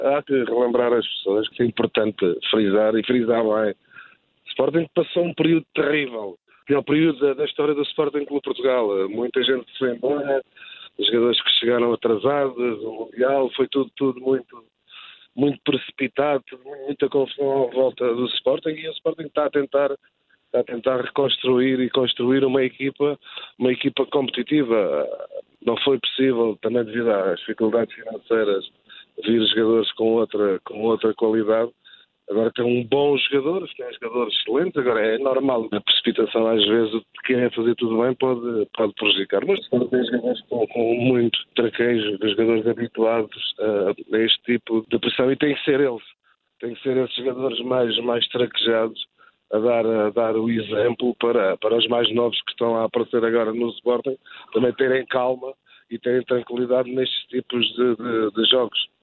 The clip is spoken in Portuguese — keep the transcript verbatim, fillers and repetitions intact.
Há que relembrar as pessoas que é importante frisar e frisar bem. O Sporting passou um período terrível. O pior período da, da história do Sporting Clube Portugal. Muita gente se foi embora, os jogadores que chegaram atrasados, o Mundial, foi tudo, tudo muito, muito precipitado, tudo, muita confusão à volta do Sporting, e o Sporting está a tentar, está a tentar reconstruir e construir uma equipa, uma equipa competitiva. Não foi possível, também devido às dificuldades financeiras, vir jogadores com outra, com outra qualidade. Agora tem um bom jogador, tem jogadores excelentes. Agora é normal, a precipitação às vezes de quem é fazer tudo bem pode, pode prejudicar. Mas quando tem jogadores com, com muito traquejo, jogadores habituados a, a este tipo de pressão, e tem que ser eles, tem que ser esses jogadores mais, mais traquejados a dar, a dar o exemplo para, para os mais novos que estão a aparecer agora no Sporting, também terem calma e terem tranquilidade nestes tipos de, de, de jogos.